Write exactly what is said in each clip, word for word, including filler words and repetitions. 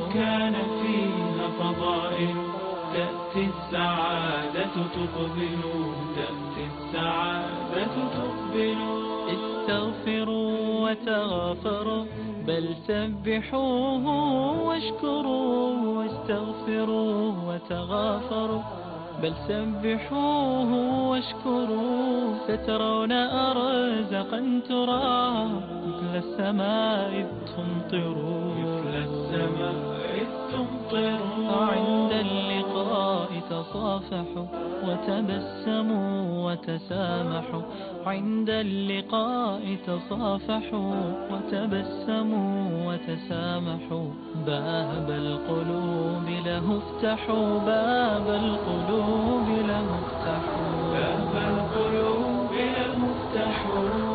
كان فيها فضائل تأتي السعادة تقبل، تأتي السعادة تقبل. استغفروا وتغافروا بل سبحوه واشكروه. استغفروا وتغافروا بل سبحوه واشكروه. سترون أرزقا ترى مثل السماء إذ تمطروا، مثل السماء إذ تمطروا. عند اللقاء تصافحوا وتبسموا وتسامحوا. عند اللقاء تصافحوا وتبسموا وتسامحوا. باب القلوب له افتحوا، باب القلوب له افتحوا، باب القلوب له افتحوا.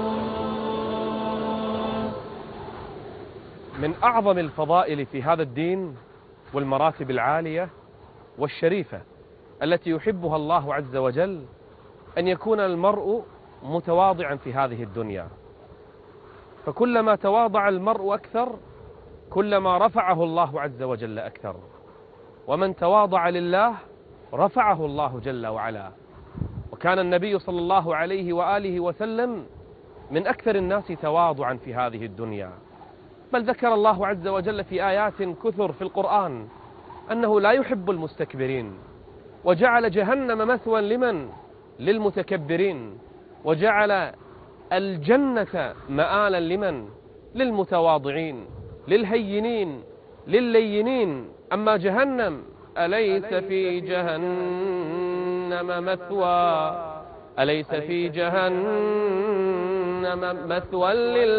من أعظم الفضائل في هذا الدين والمراتب العالية والشريفة التي يحبها الله عز وجل أن يكون المرء متواضعا في هذه الدنيا، فكلما تواضع المرء أكثر كلما رفعه الله عز وجل أكثر، ومن تواضع لله رفعه الله جل وعلا. وكان النبي صلى الله عليه وآله وسلم من أكثر الناس تواضعا في هذه الدنيا، بل ذكر الله عز وجل في آيات كثر في القرآن أنه لا يحب المستكبرين، وجعل جهنم مثوى لمن؟ للمتكبرين، وجعل الجنة مآلا لمن؟ للمتواضعين، للهينين، لللينين. أما جهنم أليس في جهنم مثوى، أليس في جهنم مثوى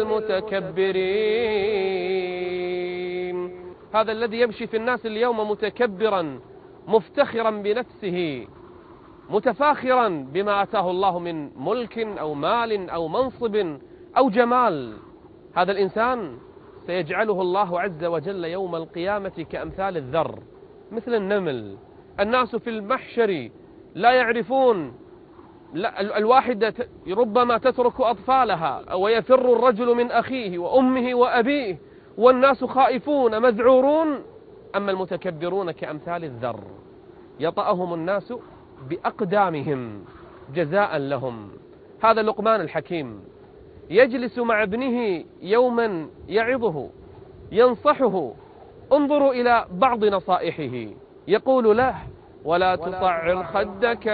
للمتكبرين. هذا الذي يمشي في الناس اليوم متكبرا مفتخرا بنفسه، متفاخرا بما أتاه الله من ملك أو مال أو منصب أو جمال، هذا الإنسان سيجعله الله عز وجل يوم القيامة كأمثال الذر، مثل النمل. الناس في المحشر لا يعرفون، لا الواحدة ربما تترك أطفالها، ويفر الرجل من أخيه وأمه وأبيه والناس خائفون مذعورون. أما المتكبرون كأمثال الذر يطأهم الناس بأقدامهم جزاء لهم. هذا لقمان الحكيم يجلس مع ابنه يوما يعظه ينصحه، انظروا إلى بعض نصائحه، يقول له: ولا تصعر خدك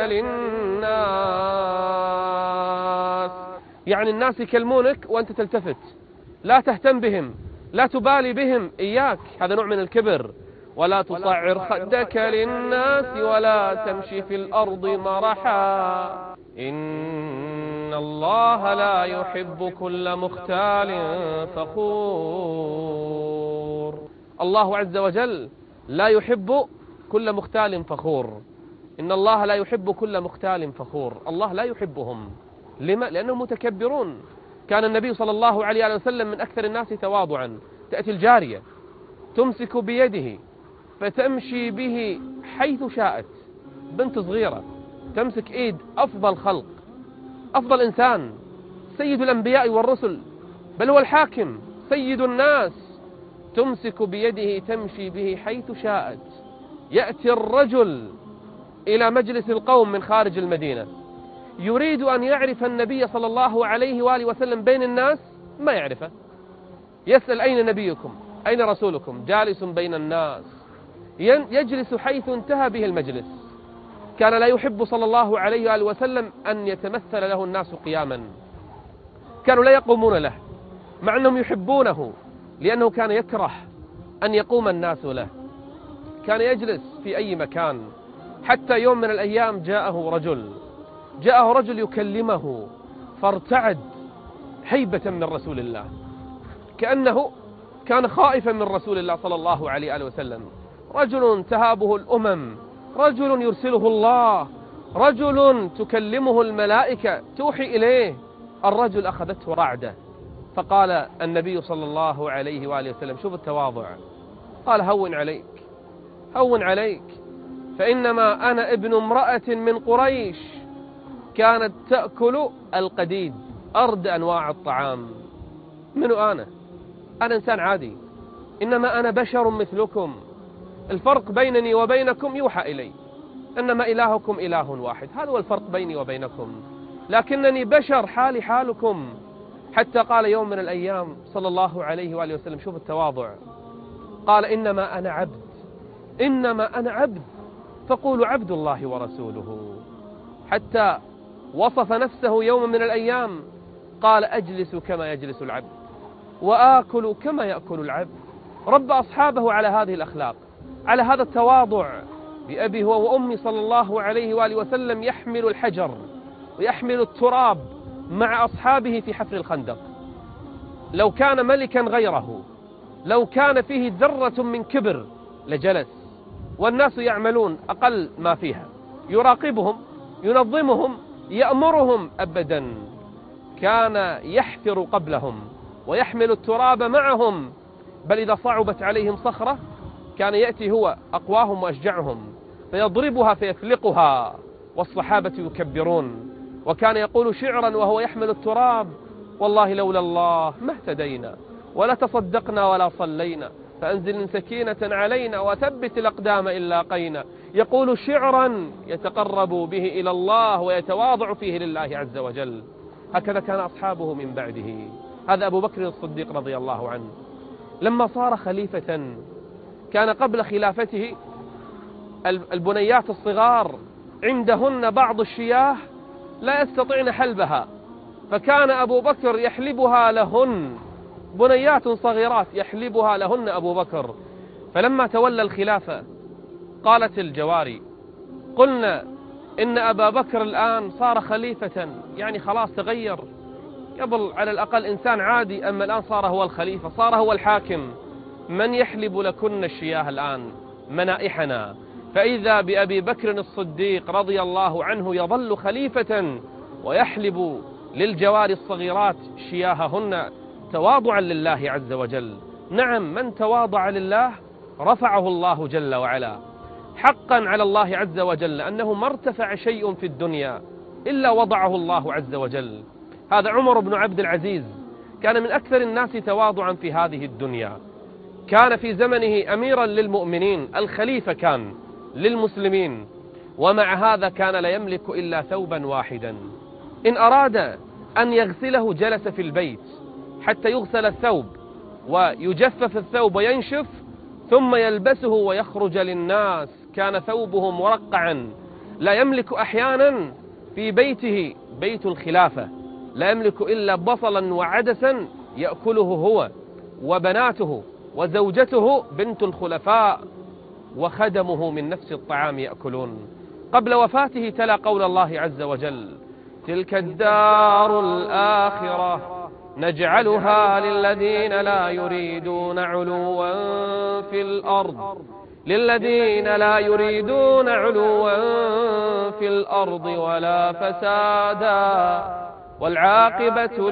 للناس، يعني الناس يكلمونك وأنت تلتفت، لا تهتم بهم، لا تبالي بهم، إياك، هذا نوع من الكبر. ولا تصعر خدك للناس ولا تمشي في الأرض مرحا، إن الله لا يحب كل مختال فخور. الله عز وجل لا يحب كل مختال فخور، إن الله لا يحب كل مختال فخور. الله لا يحبهم. لما؟ لأنهم متكبرون. كان النبي صلى الله عليه وسلم من أكثر الناس تواضعا. تأتي الجارية تمسك بيده فتمشي به حيث شاءت، بنت صغيرة تمسك إيد أفضل خلق، أفضل إنسان، سيد الأنبياء والرسل، بل هو الحاكم سيد الناس، تمسك بيده تمشي به حيث شاءت. يأتي الرجل إلى مجلس القوم من خارج المدينة يريد أن يعرف النبي صلى الله عليه وآله وسلم بين الناس، ما يعرفه، يسأل: أين نبيكم؟ أين رسولكم؟ جالس بين الناس، يجلس حيث انتهى به المجلس. كان لا يحب صلى الله عليه وآله وسلم أن يتمثل له الناس قياما، كانوا لا يقومون له مع أنهم يحبونه، لأنه كان يكره أن يقوم الناس له، كان يجلس في أي مكان. حتى يوم من الأيام جاءه رجل جاءه رجل يكلمه فارتعد هيبة من رسول الله، كأنه كان خائفا من رسول الله صلى الله عليه وآله وسلم. رجل تهابه الأمم، رجل يرسله الله، رجل تكلمه الملائكة توحي إليه. الرجل أخذته رعدة، فقال النبي صلى الله عليه وآله وسلم: شوف التواضع، قال: هون عليك، هون عليك، فإنما أنا ابن امرأة من قريش كانت تأكل القديد، أرد أنواع الطعام. من أنا؟ أنا إنسان عادي، إنما أنا بشر مثلكم، الفرق بينني وبينكم يوحى إلي إنما إلهكم إله واحد، هذا هو الفرق بيني وبينكم، لكنني بشر حالي حالكم. حتى قال يوم من الأيام صلى الله عليه وآله وسلم، شوف التواضع، قال إنما أنا عبد، إنما أنا عبد فقولوا عبد الله ورسوله. حتى وصف نفسه يوم من الأيام قال أجلس كما يجلس العبد وآكل كما يأكل العبد. رب أصحابه على هذه الأخلاق، على هذا التواضع. بأبي هو وأمي صلى الله عليه وآله وسلم يحمل الحجر ويحمل التراب مع أصحابه في حفر الخندق. لو كان ملكا غيره، لو كان فيه ذرة من كبر لجلس، والناس يعملون أقل ما فيها، يراقبهم، ينظمهم، يأمرهم، أبدا كان يحفر قبلهم ويحمل التراب معهم. بل إذا صعبت عليهم صخرة كان يأتي هو أقواهم وأشجعهم فيضربها فيفلقها، والصحابة يكبرون. وكان يقول شعرا وهو يحمل التراب: والله لولا الله ما اهتدينا ولا تصدقنا ولا صلينا، فأنزل سكينة علينا وثبت الأقدام إن لاقينا. يقول شعرا يتقرب به إلى الله ويتواضع فيه لله عز وجل. هكذا كان أصحابه من بعده. هذا أبو بكر الصديق رضي الله عنه لما صار خليفة، كان قبل خلافته البنيات الصغار عندهن بعض الشياه لا يستطيعن حلبها، فكان أبو بكر يحلبها لهن، بنيات صغيرات يحلبها لهن أبو بكر. فلما تولى الخلافة قالت الجواري: قلنا إن أبا بكر الآن صار خليفة، يعني خلاص تغير، قبل على الأقل إنسان عادي، أما الآن صار هو الخليفة، صار هو الحاكم. من يحلب لكن الشياه الآن منائحنا؟ فإذا بأبي بكر الصديق رضي الله عنه يظل خليفة ويحلب للجواري الصغيرات شياههن تواضعا لله عز وجل. نعم، من تواضع لله رفعه الله جل وعلا. حقا على الله عز وجل أنه ما ارتفع شيء في الدنيا إلا وضعه الله عز وجل. هذا عمر بن عبد العزيز كان من أكثر الناس تواضعا في هذه الدنيا، كان في زمنه أميرا للمؤمنين، الخليفة كان للمسلمين، ومع هذا كان لا يملك إلا ثوبا واحدا. إن أراد أن يغسله جلس في البيت حتى يغسل الثوب ويجفف الثوب وينشف، ثم يلبسه ويخرج للناس. كان ثوبه مرقعا، لا يملك أحيانا في بيته، بيت الخلافة، لا يملك إلا بصلا وعدسا يأكله هو وبناته وزوجته بنت الخلفاء وخدمه من نفس الطعام يأكلون. قبل وفاته تلا قول الله عز وجل: تلك الدار الآخرة نجعلها للذين لا يريدون علوا في الأرض للذين لا يريدون علوا في الأرض ولا فسادا والعاقبة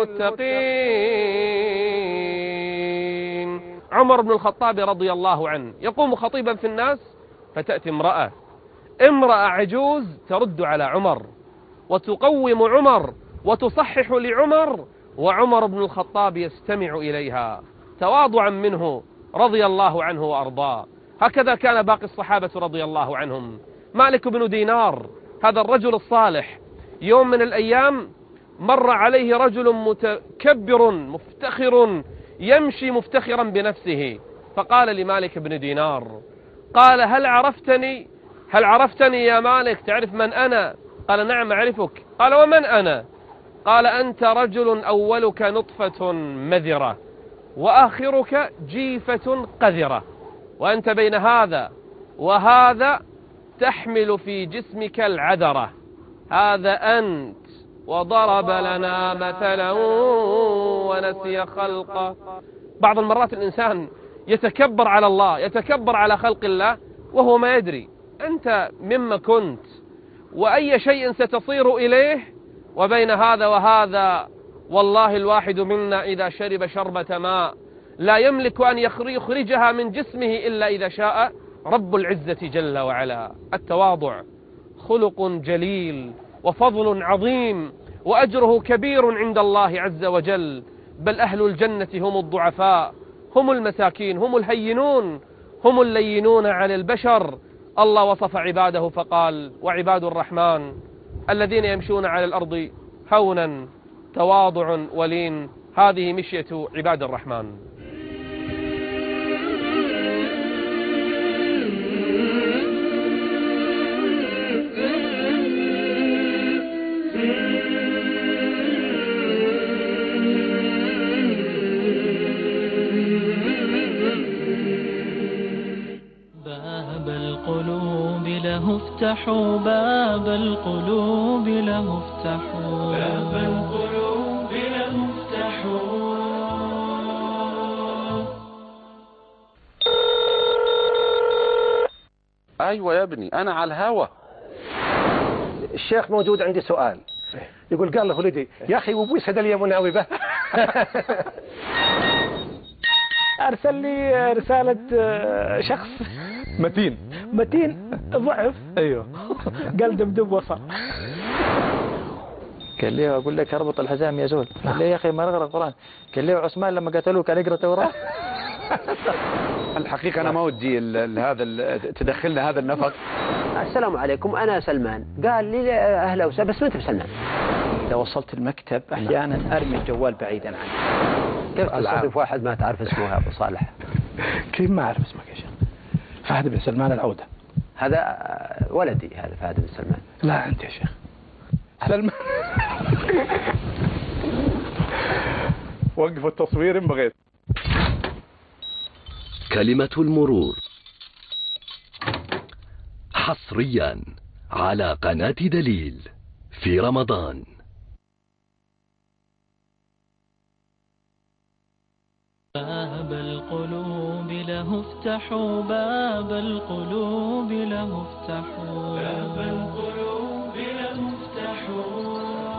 للمتقين. عمر بن الخطاب رضي الله عنه يقوم خطيبا في الناس، فتأتي امرأة امرأة عجوز ترد على عمر وتقوم عمر وتصحح لعمر، وعمر بن الخطاب يستمع إليها تواضعا منه رضي الله عنه وأرضاه. هكذا كان باقي الصحابة رضي الله عنهم. مالك بن دينار هذا الرجل الصالح، يوم من الأيام مر عليه رجل متكبر مفتخر يمشي مفتخرا بنفسه، فقال لمالك بن دينار، قال: هل عرفتني هل عرفتني يا مالك؟ تعرف من أنا؟ قال: نعم أعرفك. قال: ومن أنا؟ قال: أنت رجل أولك نطفة مذرة وآخرك جيفة قذرة، وأنت بين هذا وهذا تحمل في جسمك العذرة، هذا أنت. وضرب لنا مثلا ونسي خلقه. بعض المرات الإنسان يتكبر على الله، يتكبر على خلق الله وهو ما يدري أنت مما كنت وأي شيء ستصير إليه. وبين هذا وهذا والله الواحد منا إذا شرب شربة ماء لا يملك أن يخرجها من جسمه إلا إذا شاء رب العزة جل وعلا. التواضع خلق جليل وفضل عظيم وأجره كبير عند الله عز وجل. بل أهل الجنة هم الضعفاء، هم المساكين، هم الهينون، هم اللينون على البشر. الله وصف عباده فقال: وعباد الرحمن الذين يمشون على الأرض هونا تواضع ولين. هذه مشية عباد الرحمن. باب القلوب له افتحوا، باب القلوب له افتحوا، باب القلوب له افتحوا. أيوة يا ابني أنا على الهوا. الشيخ موجود، عندي سؤال. يقول قال له ولدي يا أخي وبوس هذا اليوم مناوبة. أرسل لي رسالة شخص متين متين ضعف. ايوه. قال دبدب وصل. قال لي أقول لك اربط الحزام يا زول. قال لي يا أخي ما نقرأ القرآن. قال لي عثمان لما قتلوه كان يقرأ توراة. الحقيقة أنا ما ودي ال- هذا ال- تدخلنا هذا النفق. السلام عليكم أنا سلمان. قال لي أهلا وسهلا بس ما أنت بسلمان. إذا وصلت المكتب أحيانا أرمي الجوال بعيدا عني. كيف تصادف واحد ما تعرف اسمه يا أبو صالح؟ كيف ما أعرف اسمك يا شيخ؟ فهد بن سلمان العودة. هذا ولدي هذا فهد بن سلمان. لا أنت يا شيخ سلمان. وقف التصوير إن بغيت. كلمة المرور حصريا على قناة دليل في رمضان. باب القلوب له افتحوا، باب القلوب له افتحوا، باب القلوب له افتحوا.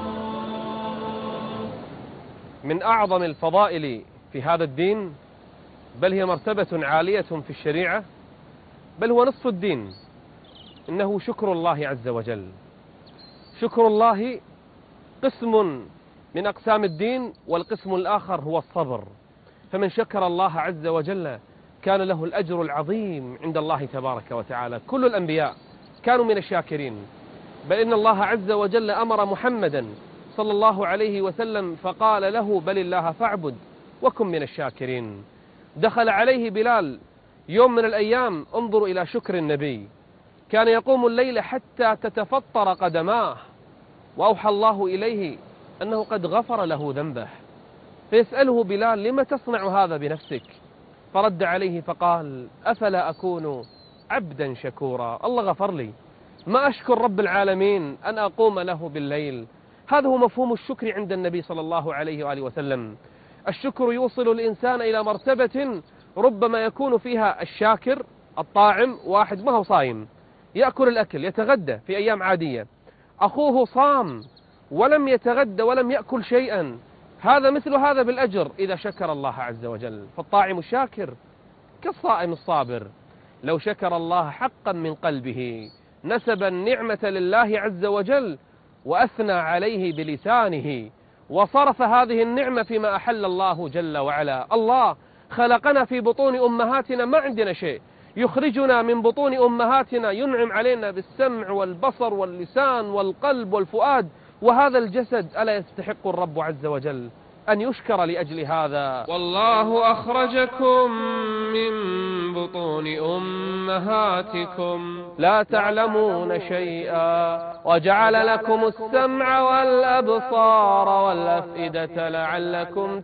من أعظم الفضائل في هذا الدين، بل هي مرتبة عالية في الشريعة، بل هو نصف الدين، إنه شكر الله عز وجل. شكر الله قسم من أقسام الدين، والقسم الآخر هو الصبر. فمن شكر الله عز وجل كان له الأجر العظيم عند الله تبارك وتعالى. كل الأنبياء كانوا من الشاكرين، بل إن الله عز وجل أمر محمدا صلى الله عليه وسلم فقال له: بل الله فاعبد وكن من الشاكرين. دخل عليه بلال يوم من الأيام، انظروا إلى شكر النبي، كان يقوم الليل حتى تتفطر قدماه، وأوحى الله إليه أنه قد غفر له ذنبه، فيسأله بلال: لما تصنع هذا بنفسك؟ فرد عليه فقال: أفلا أكون عبدا شكورا؟ الله غفر لي، ما أشكر رب العالمين أن أقوم له بالليل. هذا هو مفهوم الشكر عند النبي صلى الله عليه وآله وسلم. الشكر يوصل الإنسان إلى مرتبة ربما يكون فيها الشاكر الطاعم، واحد ما هو صايم يأكل الأكل يتغدى في أيام عادية، أخوه صام ولم يتغدى ولم يأكل شيئا، هذا مثل هذا بالأجر إذا شكر الله عز وجل. فالطاعم الشاكر كالصائم الصابر، لو شكر الله حقا من قلبه نسب النعمة لله عز وجل وأثنى عليه بلسانه، وصرف هذه النعمة فيما أحل الله جل وعلا. الله خلقنا في بطون أمهاتنا ما عندنا شيء، يخرجنا من بطون أمهاتنا ينعم علينا بالسمع والبصر واللسان والقلب والفؤاد، وهذا الجسد ألا يستحق الرب عز وجل أن يشكر لأجل هذا؟ والله أخرجكم من بطون أمهاتكم لا تعلمون شيئا وجعل لكم السمع والأبصار والأفئدة لعلكم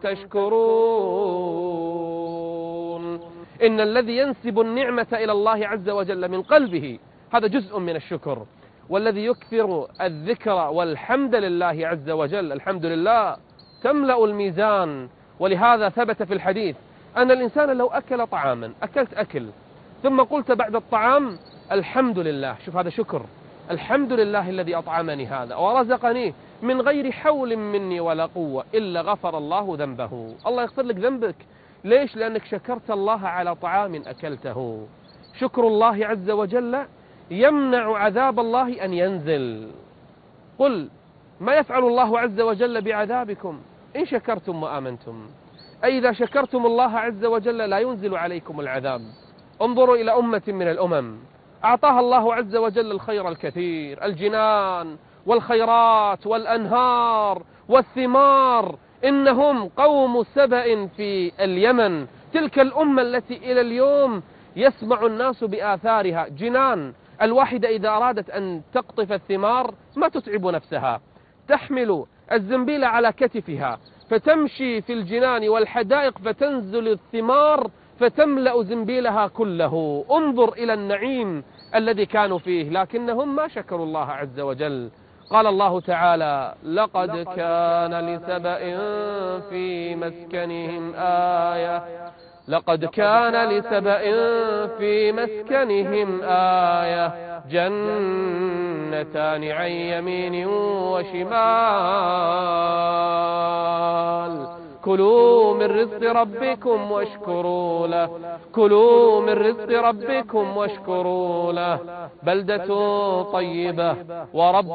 تشكرون. إن الذي ينسب النعمة إلى الله عز وجل من قلبه هذا جزء من الشكر، والذي يكثر الذكر والحمد لله عز وجل، الحمد لله تملأ الميزان. ولهذا ثبت في الحديث أن الإنسان لو أكل طعاما، أكلت أكل ثم قلت بعد الطعام الحمد لله، شوف هذا شكر، الحمد لله الذي أطعمني هذا ورزقني من غير حول مني ولا قوة، إلا غفر الله ذنبه. الله يغفر لك ذنبك، ليش؟ لأنك شكرت الله على طعام أكلته. شكر الله عز وجل يمنع عذاب الله أن ينزل. قل ما يفعل الله عز وجل بعذابكم إن شكرتم وآمنتم. أي إذا شكرتم الله عز وجل لا ينزل عليكم العذاب. انظروا إلى أمة من الأمم أعطاها الله عز وجل الخير الكثير، الجنان والخيرات والأنهار والثمار. إنهم قوم سبأ في اليمن، تلك الأمة التي إلى اليوم يسمع الناس بآثارها. جنان الواحدة إذا أرادت أن تقطف الثمار ما تتعب نفسها، تحمل الزنبيل على كتفها فتمشي في الجنان والحدائق فتنزل الثمار فتملأ زنبيلها كله. انظر إلى النعيم الذي كانوا فيه، لكنهم ما شكروا الله عز وجل. قال الله تعالى: لقد كان لسبأ في مسكنهم آية لقد كان لسبأ في مسكنهم آية جنتان عن يمين وشمال كلوا من رزق ربكم واشكروا له كلوا من رزق ربكم واشكروا له بلدة طيبة ورب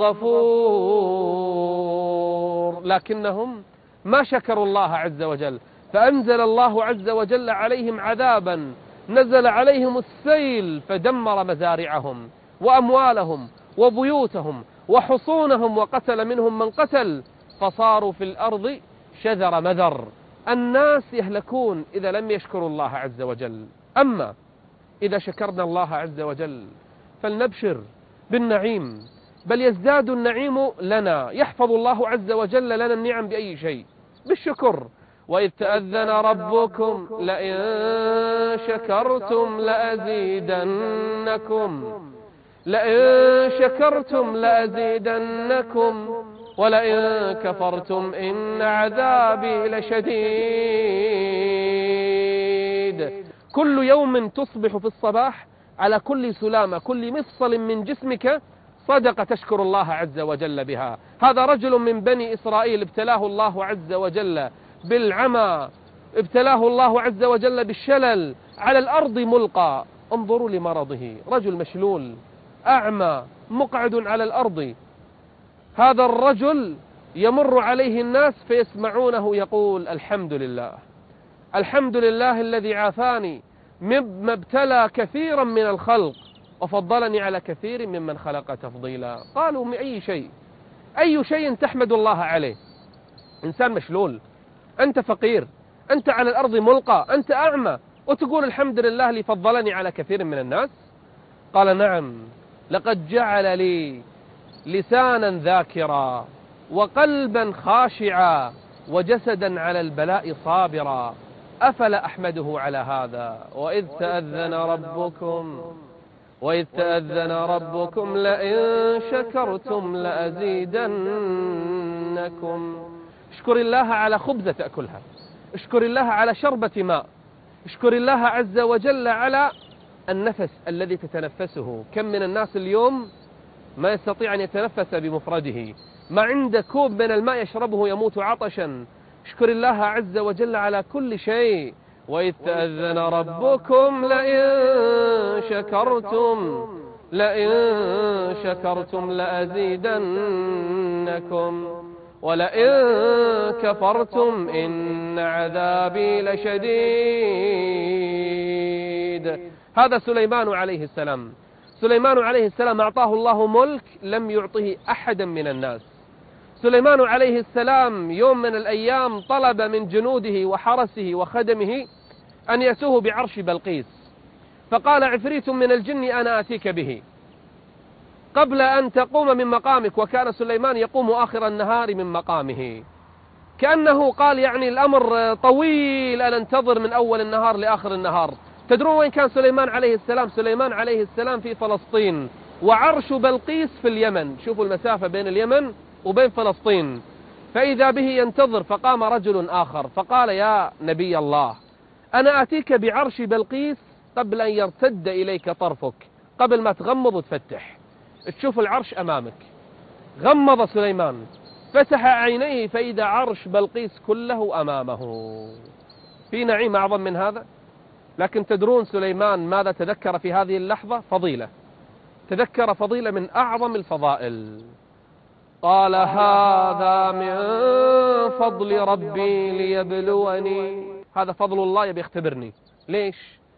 غفور. لكنهم ما شكروا الله عز وجل، فأنزل الله عز وجل عليهم عذابا، نزل عليهم السيل فدمر مزارعهم وأموالهم وبيوتهم وحصونهم وقتل منهم من قتل، فصاروا في الأرض شذر مذر. الناس يهلكون إذا لم يشكروا الله عز وجل. أما إذا شكرنا الله عز وجل فلنبشر بالنعيم، بل يزداد النعيم لنا. يحفظ الله عز وجل لنا النعم بأي شيء؟ بالشكر. وإذ تأذن ربكم لئن شكرتم لأزيدنكم لئن شكرتم لأزيدنكم ولئن كفرتم إن عذابي لشديد. كل يوم تصبح في الصباح على كل سلامة، كل مفصل من جسمك صدقة تشكر الله عز وجل بها. هذا رجل من بني إسرائيل ابتلاه الله عز وجل بالعمى، ابتلاه الله عز وجل بالشلل، على الأرض ملقى. انظروا لمرضه، رجل مشلول أعمى مقعد على الأرض. هذا الرجل يمر عليه الناس فيسمعونه يقول: الحمد لله الحمد لله الذي عافاني مما ابتلى كثيرا من الخلق وفضلني على كثير ممن خلق تفضيلا. قالوا: من أي شيء أي شيء تحمد الله عليه؟ إنسان مشلول، أنت فقير، أنت على الأرض ملقى، أنت أعمى، وتقول الحمد لله اللي فضلني على كثير من الناس؟ قال: نعم، لقد جعل لي لسانا ذاكرا وقلبا خاشعا وجسدا على البلاء صابرا، أفلا أحمده على هذا؟ وإذ تأذن ربكم وإذ تأذن ربكم لئن شكرتم لأزيدنكم. اشكر الله على خبزة تأكلها، اشكر الله على شربة ماء، اشكر الله عز وجل على النفس الذي تتنفسه. كم من الناس اليوم ما يستطيع أن يتنفس بمفرده، ما عنده كوب من الماء يشربه يموت عطشا. اشكر الله عز وجل على كل شيء. وإذ تأذن ربكم لئن شكرتم لئن شكرتم لأزيدنكم ولئن كفرتم إن عذابي لشديد. هذا سليمان عليه السلام. سليمان عليه السلام أعطاه الله ملك لم يعطه أحدا من الناس. سليمان عليه السلام يوم من الأيام طلب من جنوده وحرسه وخدمه أن يأتوه بعرش بلقيس، فقال عفريت من الجن أنا آتيك به قبل أن تقوم من مقامك. وكان سليمان يقوم آخر النهار من مقامه، كأنه قال يعني الأمر طويل أن انتظر من أول النهار لآخر النهار. تدرون وين كان سليمان عليه السلام؟ سليمان عليه السلام في فلسطين، وعرش بلقيس في اليمن. شوفوا المسافة بين اليمن وبين فلسطين. فإذا به ينتظر، فقام رجل آخر فقال: يا نبي الله، أنا آتيك بعرش بلقيس قبل أن يرتد إليك طرفك، قبل ما تغمض وتفتح تشوف العرش أمامك. غمض سليمان، فتح عينيه فإذا عرش بلقيس كله أمامه. في نعيم أعظم من هذا؟ لكن تدرون سليمان ماذا تذكر في هذه اللحظة؟ فضيلة، تذكر فضيلة من أعظم الفضائل. قال: هذا من فضل ربي ليبلوني. هذا فضل الله يبي يختبرني. ليش؟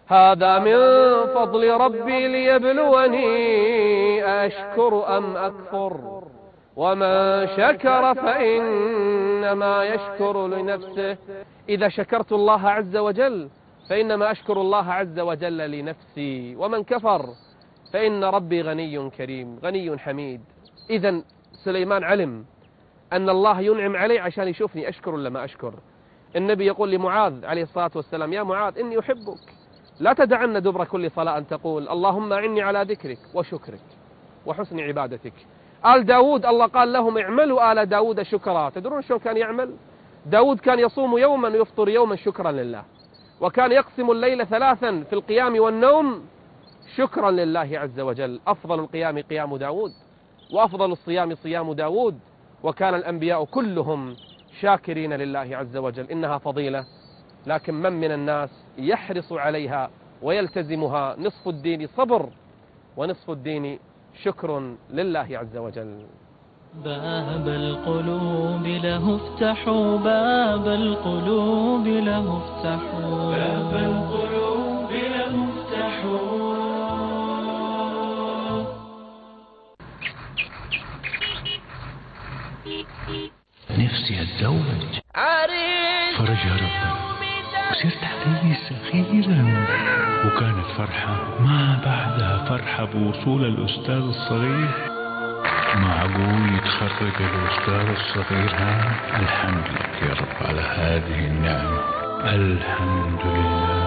هذا من فضل ربي ليبلوني أشكر أم أكفر ومن شكر فإنما يشكر لنفسه. إذا شكرت الله عز وجل فإنما أشكر الله عز وجل لنفسي، ومن كفر فإن ربي غني كريم غني حميد. إذا سليمان علم أن الله ينعم عليه عشان يشوفني أشكر ولا ما أشكر. النبي يقول لمعاذ عليه الصلاة والسلام: يا معاذ إني أحبك، لا تدعن دبر كل صلاة أن تقول اللهم أعني على ذكرك وشكرك وحسن عبادتك. آل داود الله قال لهم: اعملوا آل داود شكرا. تدرون شو كان يعمل؟ داود كان يصوم يوما ويفطر يوما شكرا لله، وكان يقسم الليل ثلاثا في القيام والنوم شكرا لله عز وجل. أفضل القيام قيام داود، وأفضل الصيام صيام داود، وكان الأنبياء كلهم شاكرين لله عز وجل. إنها فضيلة، لكن من من الناس يحرص عليها ويلتزمها؟ نصف الدين صبر ونصف الدين شكر لله عز وجل. باب القلوب له افتحوا، باب القلوب له افتحوا، باب القلوب له افتحوا. نفسي اتزوج، فرجها ربنا وصرت عريس أخيرا، وكانت فرحة ما بعدها فرحة بوصول الأستاذ الصغير. معقول يتخرج الأستاذ الصغير ها؟ الحمد لك يا رب على هذه النعمة، الحمد لله.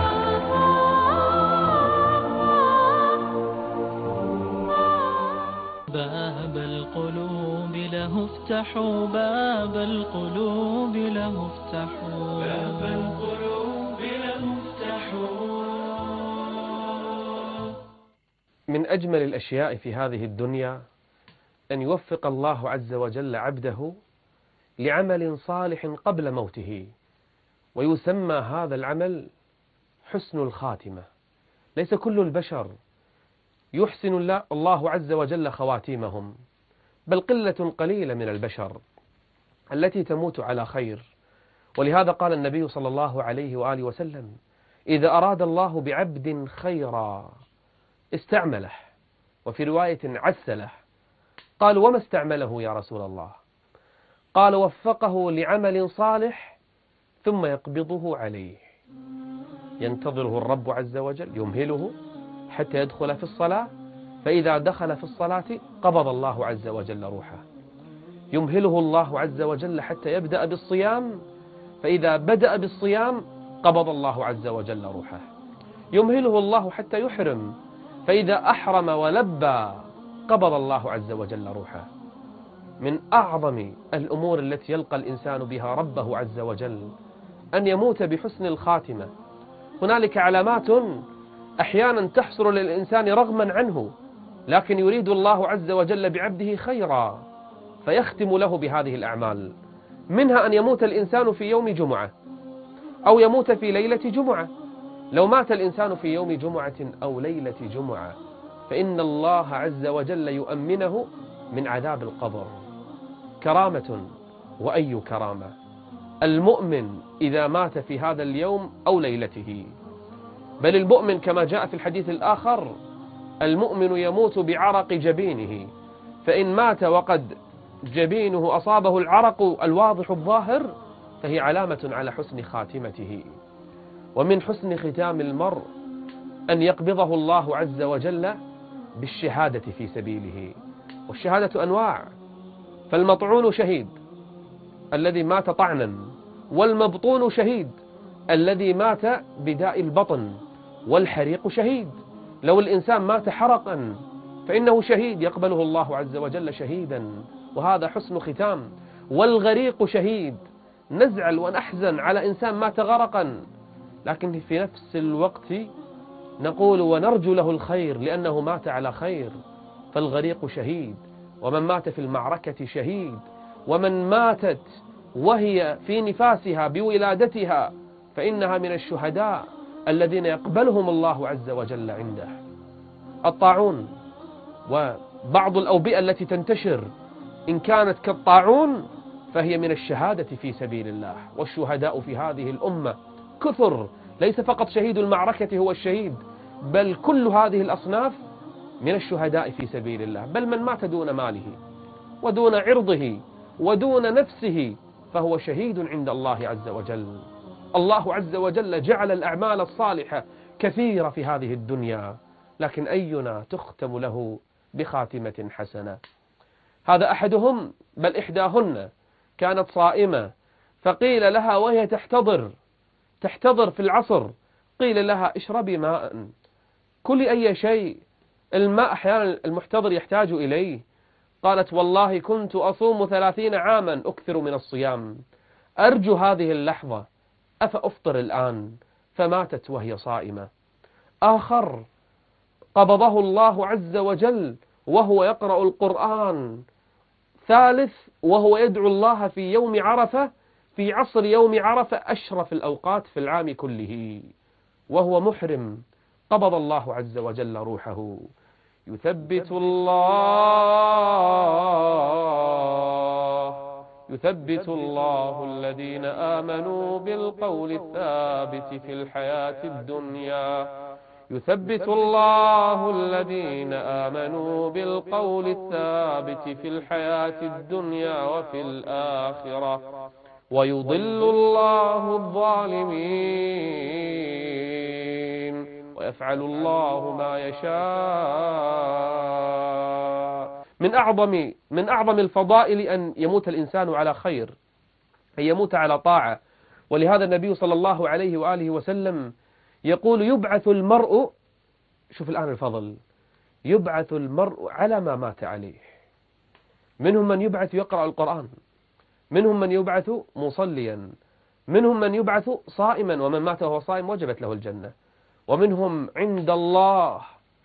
باب القلوب له افتحوا، باب القلوب له افتحوا، باب القلوب له افتحوا. من أجمل الأشياء في هذه الدنيا أن يوفق الله عز وجل عبده لعمل صالح قبل موته، ويسمى هذا العمل حسن الخاتمة. ليس كل البشر يحسن الله عز وجل خواتيمهم، بل قلة قليلة من البشر التي تموت على خير. ولهذا قال النبي صلى الله عليه وآله وسلم: إذا أراد الله بعبد خيرا استعمله، وفي رواية عسله. قال: وما استعمله يا رسول الله؟ قال: وفقه لعمل صالح ثم يقبضه عليه. ينتظره الرب عز وجل، يمهله حتى يدخل في الصلاة، فإذا دخل في الصلاة قبض الله عز وجل روحه. يمهله الله عز وجل حتى يبدأ بالصيام، فإذا بدأ بالصيام قبض الله عز وجل روحه. يمهله الله حتى يحرم، فإذا أحرم ولبى قبض الله عز وجل روحه. من أعظم الأمور التي يلقى الإنسان بها ربه عز وجل أن يموت بحسن الخاتمة. هنالك علامات أحيانا تحصل للإنسان رغما عنه، لكن يريد الله عز وجل بعبده خيرا فيختم له بهذه الأعمال. منها أن يموت الإنسان في يوم جمعة، أو يموت في ليلة جمعة. لو مات الإنسان في يوم جمعة أو ليلة جمعة فإن الله عز وجل يؤمنه من عذاب القبر. كرامة، وأي كرامة! المؤمن إذا مات في هذا اليوم أو ليلته، بل المؤمن كما جاء في الحديث الآخر: المؤمن يموت بعرق جبينه، فإن مات وقد جبينه أصابه العرق الواضح الظاهر فهي علامة على حسن خاتمته. ومن حسن ختام المرء أن يقبضه الله عز وجل بالشهادة في سبيله. والشهادة أنواع، فالمطعون شهيد الذي مات طعنا، والمبطون شهيد الذي مات بداء البطن، والحريق شهيد. لو الإنسان مات حرقا فإنه شهيد، يقبله الله عز وجل شهيدا، وهذا حسن ختام. والغريق شهيد، نزعل ونحزن على إنسان مات غرقا، لكن في نفس الوقت نقول ونرجو له الخير لأنه مات على خير. فالغريق شهيد، ومن مات في المعركة شهيد، ومن ماتت وهي في نفاسها بولادتها فإنها من الشهداء الذين يقبلهم الله عز وجل عنده. الطاعون وبعض الأوبئة التي تنتشر إن كانت كالطاعون فهي من الشهادة في سبيل الله، والشهداء في هذه الأمة كثر ليس فقط شهيد المعركة هو الشهيد، بل كل هذه الأصناف من الشهداء في سبيل الله. بل من مات دون ماله ودون عرضه ودون نفسه فهو شهيد عند الله عز وجل. الله عز وجل جعل الأعمال الصالحة كثيرة في هذه الدنيا، لكن أينا تختم له بخاتمة حسنة. هذا أحدهم، بل إحداهن كانت صائمة، فقيل لها وهي تحتضر تحتضر في العصر، قيل لها اشربي ماء، كلي أي شيء، الماء أحيانا المحتضر يحتاج إليه. قالت والله كنت أصوم ثلاثين عاما أكثر من الصيام، أرجو هذه اللحظة أفأفطر الآن، فماتت وهي صائمة. آخر قبضه الله عز وجل وهو يقرأ القرآن. ثالث وهو يدعو الله في يوم عرفة، في عصر يوم عرفة أشرف الأوقات في العام كله، وهو محرم. قبض الله عز وجل روحه. يثبت الله يثبت الله الذين آمنوا بالقول الثابت في الحياة الدنيا يثبت الله الذين آمنوا بالقول الثابت في الحياة الدنيا وفي الآخرة ويضل الله الظالمين ويفعل الله ما يشاء. من أعظم من أعظم الفضائل أن يموت الإنسان على خير، أن يموت على طاعة. ولهذا النبي صلى الله عليه وآله وسلم يقول يبعث المرء، شوف الآن الفضل، يبعث المرء على ما مات عليه. منهم من يبعث يقرأ القرآن، منهم من يبعث مصليا، منهم من يبعث صائما ومن مات وهو صائم وجبت له الجنة، ومنهم عند الله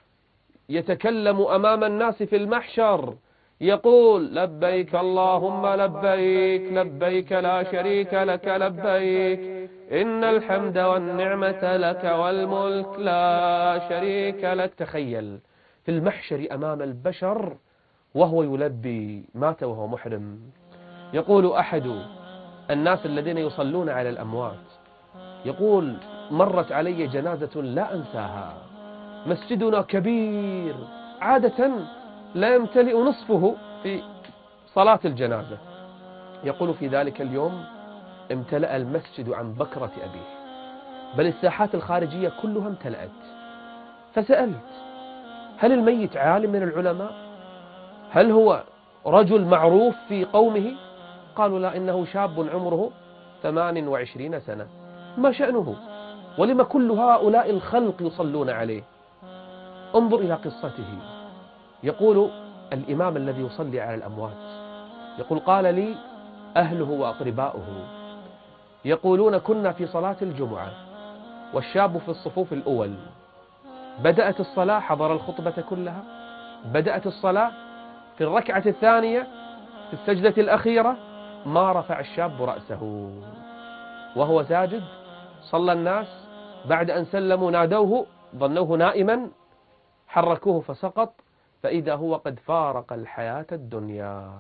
يتكلم أمام الناس في المحشر يقول لبيك اللهم لبيك لبيك لا شريك لك لبيك إن الحمد والنعمة لك والملك لا شريك لك. تخيل في المحشر أمام البشر وهو يلبي، مات وهو محرم. يقول أحد الناس الذين يصلون على الأموات، يقول مرت علي جنازة لا أنساها، مسجدنا كبير عادة لا يمتلئ نصفه في صلاة الجنازة، يقول في ذلك اليوم امتلأ المسجد عن بكرة أبيه، بل الساحات الخارجية كلها امتلأت. فسألت هل الميت عالم من العلماء؟ هل هو رجل معروف في قومه؟ قالوا لا، إنه شاب عمره ثمان وعشرين سنة. ما شأنه؟ ولما كل هؤلاء الخلق يصلون عليه؟ انظر إلى قصته. يقول الإمام الذي يصلي على الأموات، يقول قال لي أهله وأقرباؤه يقولون كنا في صلاة الجمعة والشاب في الصفوف الأول، بدأت الصلاة حضر الخطبة كلها، بدأت الصلاة في الركعة الثانية في السجدة الأخيرة ما رفع الشاب رأسه وهو ساجد. صلى الناس بعد أن سلموا نادوه ظنوه نائما، حركوه فسقط، فإذا هو قد فارق الحياة الدنيا.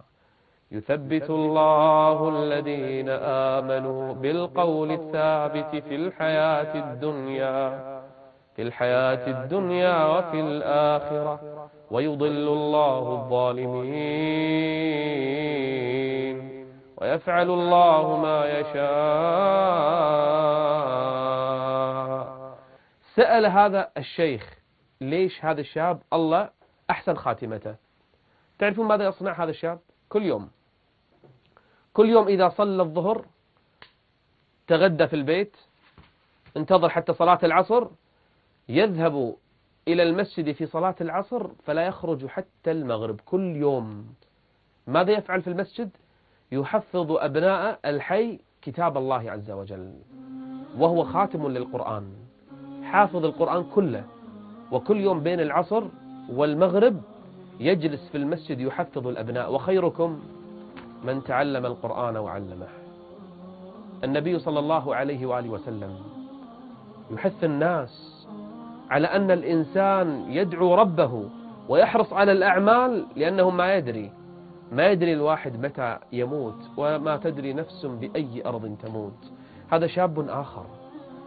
يثبت الله الذين آمنوا بالقول الثابت في الحياة الدنيا في الحياة الدنيا وفي الآخرة ويضل الله الظالمين ويفعل الله ما يشاء. سأل هذا الشيخ ليش هذا الشاب الله أحسن خاتمته؟ تعرفون ماذا يصنع هذا الشاب؟ كل يوم كل يوم إذا صلى الظهر تغدى في البيت، انتظر حتى صلاة العصر، يذهب إلى المسجد في صلاة العصر فلا يخرج حتى المغرب كل يوم. ماذا يفعل في المسجد؟ يحفظ أبناء الحي كتاب الله عز وجل، وهو خاتم للقرآن، حافظ القرآن كله، وكل يوم بين العصر والمغرب يجلس في المسجد يحفظ الأبناء. وخيركم من تعلم القرآن وعلمه. النبي صلى الله عليه وآله وسلم يحث الناس على أن الإنسان يدعو ربه ويحرص على الأعمال، لأنه ما يدري ما يدري الواحد متى يموت، وما تدري نفس بأي أرض تموت. هذا شاب آخر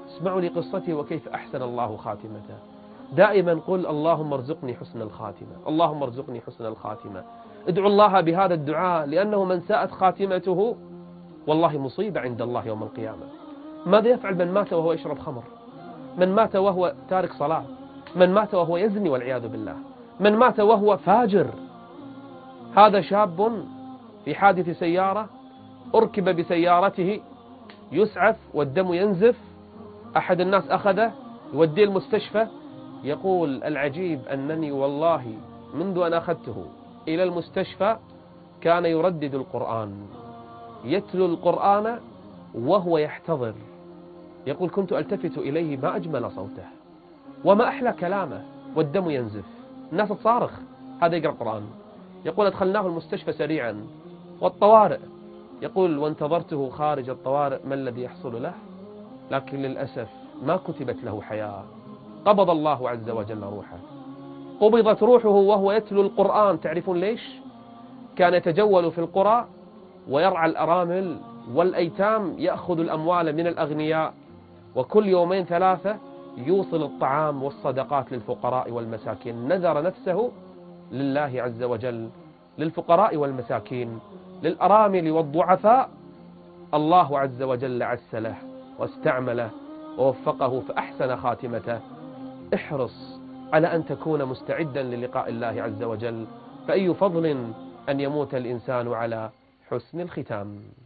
اسمعوا لي قصتي وكيف أحسن الله خاتمته. دائما قل اللهم ارزقني حسن الخاتمة، اللهم ارزقني حسن الخاتمة. ادعوا الله بهذا الدعاء، لأنه من ساءت خاتمته والله مصيبة عند الله يوم القيامة. ماذا يفعل من مات وهو يشرب خمر؟ من مات وهو تارك صلاة؟ من مات وهو يزني والعياذ بالله؟ من مات وهو فاجر؟ هذا شاب في حادث سيارة، أركب بسيارته يسعف والدم ينزف، أحد الناس أخذه يوديه المستشفى، يقول العجيب أنني والله منذ أن أخذته إلى المستشفى كان يردد القرآن، يتلو القرآن وهو يحتضر. يقول كنت ألتفت إليه ما أجمل صوته وما أحلى كلامه والدم ينزف، الناس تصارخ هذا يقرأ قرآن. يقول أدخلناه المستشفى سريعا والطوارئ، يقول وانتظرته خارج الطوارئ ما الذي يحصل له، لكن للأسف ما كتبت له حياة. قبض الله عز وجل روحه، قبضت روحه وهو يتلو القرآن. تعرفون ليش؟ كان يتجول في القرى ويرعى الأرامل والأيتام، يأخذ الأموال من الأغنياء، وكل يومين ثلاثة يوصل الطعام والصدقات للفقراء والمساكين. نذر نفسه لله عز وجل، للفقراء والمساكين، للأرامل والضعفاء. الله عز وجل عس له واستعمله ووفقه فأحسن خاتمته. احرص على أن تكون مستعدا للقاء الله عز وجل، فأي فضل أن يموت الإنسان على حسن الختام.